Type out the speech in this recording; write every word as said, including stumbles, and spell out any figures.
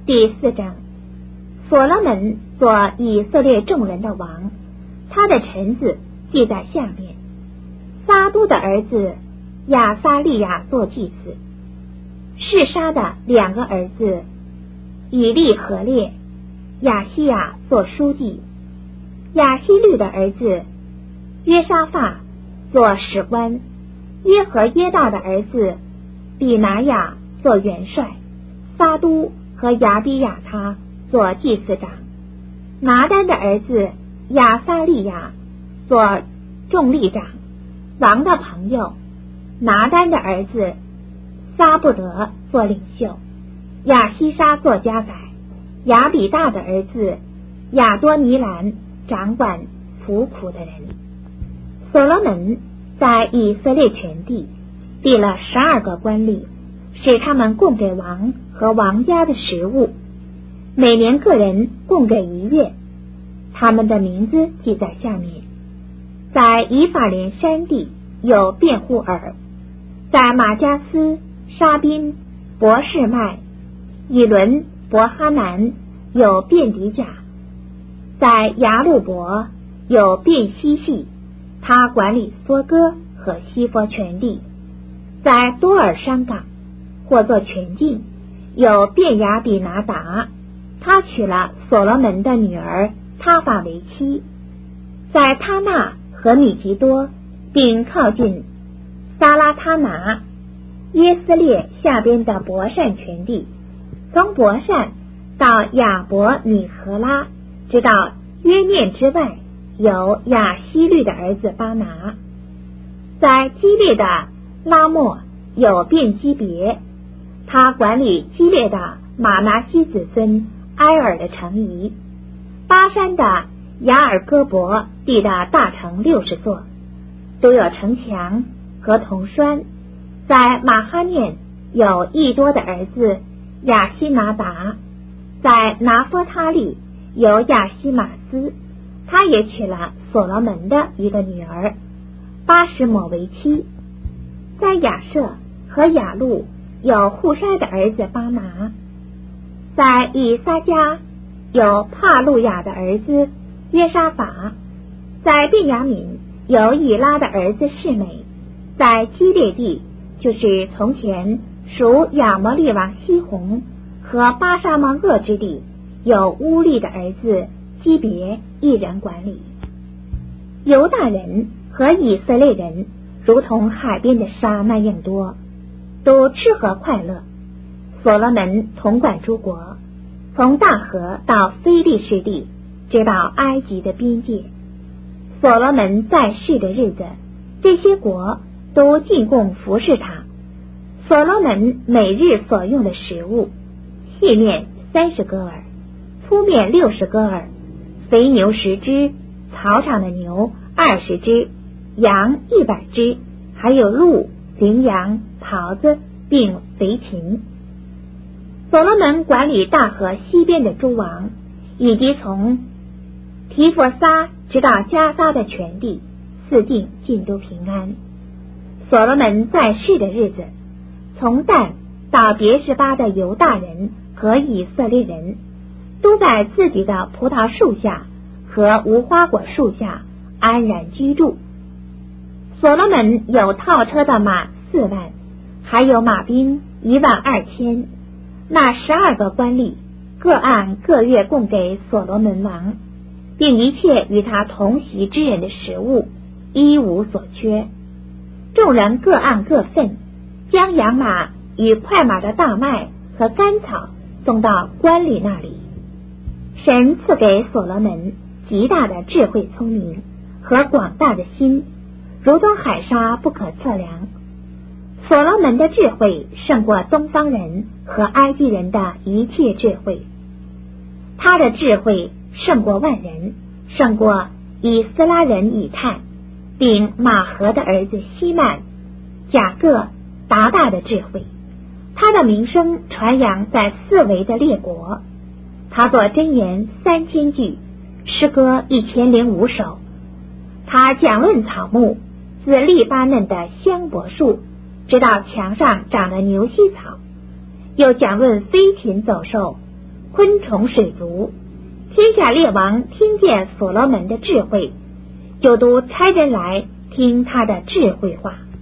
第四章，所罗门做以色列众人的王，他的臣子记在下面。撒都的儿子亚撒利亚做祭司，示沙的两个儿子以利和列、亚西亚做书记，亚希律的儿子约沙法做史官，约和耶大的儿子比拿雅做元帅，撒都和亚比亚他做祭司长，拿单的儿子亚撒利亚做众吏长。王的朋友拿单的儿子撒布德做领袖，亚西沙做家宰，亚比大的儿子亚多尼兰掌管服苦的人。所罗门在以色列全地立了十二个官吏，使他们供给王和王家的食物，每年个人供给一月。他们的名字记在下面。在以法莲山地有辩护尔，在马加斯、沙宾、伯示麦、以伦、伯哈南有辩迪甲，在雅鲁伯有辩西系，他管理梭哥和西佛全地。在多尔山港或作全境有辩雅比拿达，他娶了所罗门的女儿他法为妻。在他那和米吉多并靠近撒拉他拿耶斯列下边的伯善全地，从伯善到亚伯米和拉，直到约念之外有亚希律的儿子巴拿。在基列的拉莫有便基别，他管理基列的马拿西子孙埃尔的城邑。巴山的雅尔戈伯地的大城六十座，都有城墙和铜栓。在马哈念有益多的儿子亚西拿达，在拿佛他利有亚西马斯，他也娶了所罗门的一个女儿巴什抹为妻。在亚舍和雅路有户筛的儿子巴拿，在以撒家有帕路亚的儿子约沙法，在便雅悯有以拉的儿子示美，在基列地就是从前属亚摩利王西宏和巴沙摩厄之地有乌利的儿子基别一人管理。犹大人和以色列人如同海边的沙那样多，都吃喝快乐。所罗门统管诸国，从大河到非利士地，直到埃及的边界。所罗门在世的日子，这些国都进贡服侍他。所罗门每日所用的食物，细面三十戈尔，粗面六十戈尔，肥牛十只，草场的牛二十只，羊一百只，还有鹿、羚羊、狍子并肥禽。所罗门管理大河西边的诸王，以及从提佛撒直到加撒的全地，四境尽都平安。所罗门在世的日子，从但到别是巴的犹大人和以色列人，都在自己的葡萄树下和无花果树下安然居住。所罗门有套车的马四万，还有马兵一万二千。那十二个官吏各按各月供给所罗门王，并一切与他同席之人的食物，一无所缺。众人各按各份，将羊马与快马的大麦和甘草送到官吏那里。神赐给所罗门极大的智慧聪明和广大的心，如同海沙不可测量。所罗门的智慧胜过东方人和埃及人的一切智慧，他的智慧胜过万人，胜过以斯拉人以探，并马和的儿子希曼、雅各、达大的智慧。他的名声传扬在四围的列国。他作箴言三千句，诗歌一千零五首。他讲论草木，自利巴嫩的香柏树直到墙上长的牛膝草，又讲论飞禽走兽， 昆虫水族，天下列王听见所罗门的智慧，就都差人来听他的智慧话。